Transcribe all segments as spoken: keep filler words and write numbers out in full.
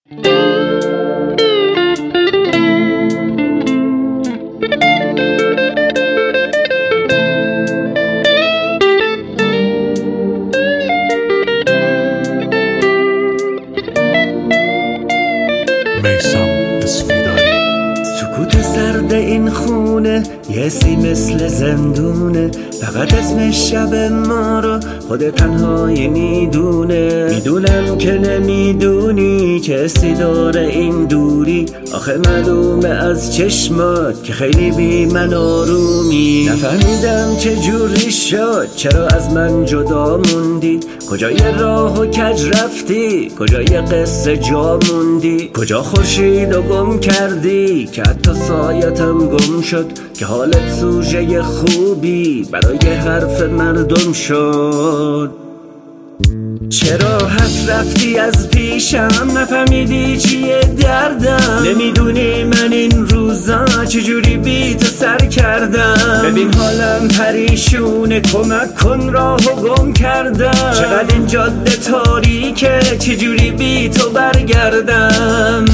سکوت سرد این خونه یه سی مثل زندونه، فقط اسم شب ما رو خود تنهایی میدونه. میدونم که نمیدونی که اسی داره این دوری، آخه معلومه از چشمات که خیلی بی من آرومی. نفهمیدم چه جوری شد، چرا از من جدا موندی، کجای راه و کج رفتی، کجای قصه جا موندی، کجا خورشید و گم کردی که حتی سایتم گم شد، که حالت سوژه خوبی برای حرف مردم شد. چرا حف رفتی از پیشم، نفهمیدی چیه دردم، نمیدونی من این روزا چجوری بی تو سر کردم. ببین حالم پریشونه، کمک کن راهو گم کردم، چقدر این جاده تاریکه، چجوری بی تو برگردم.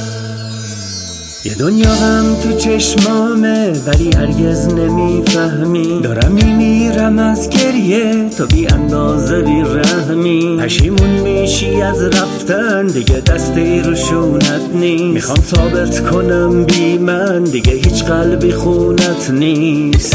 یه دنیا هم تو چشمامه ولی هرگز نمیفهمی، دارم میمیرم از گریه تو بی اندازه بی رحمی. پشیمون میشی از رفتن، دیگه دستی رو شونت نیست، میخوام ثابت کنم بی من دیگه هیچ قلبی خونت نیست.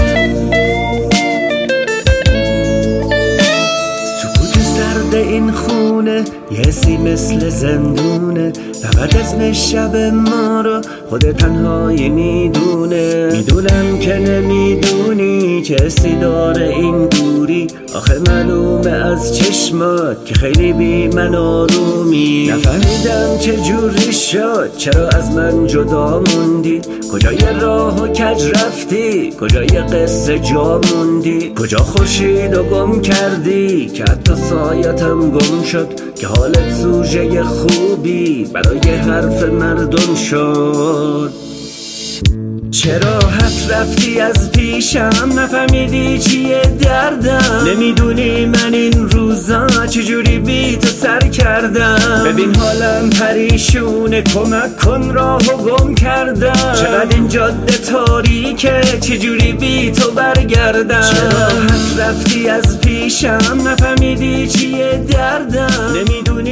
این خونه یه سی مثل زندونه، فقط اسم شب ما رو خود تنهایی میدونه. میدونم که نمیدونی که اسی داره این دوری، آخه معلومه از چشمات که خیلی بی من آرومی. نفهمیدم چه جوری شد، چرا از من جدا موندی، کجای راه و کج رفتی، کجای قصه جا موندی، کجا خورشید و گم کردی که حتی سایتم گم شد، که حالت سوژه خوبی برای حرف مردم شد. چرا حف رفتی از پیشم، نفهمیدی چیه دردم، نمیدونی من این روزا چجوری بی تو سر کردم. ببین حالم پریشونه، کمک کن راهو گم کردم، چقدر این جاده تاریکه، چجوری بی تو برگردم. چرا حف رفتی از پیشم، نفهمیدی چیه دردم، نمیدونی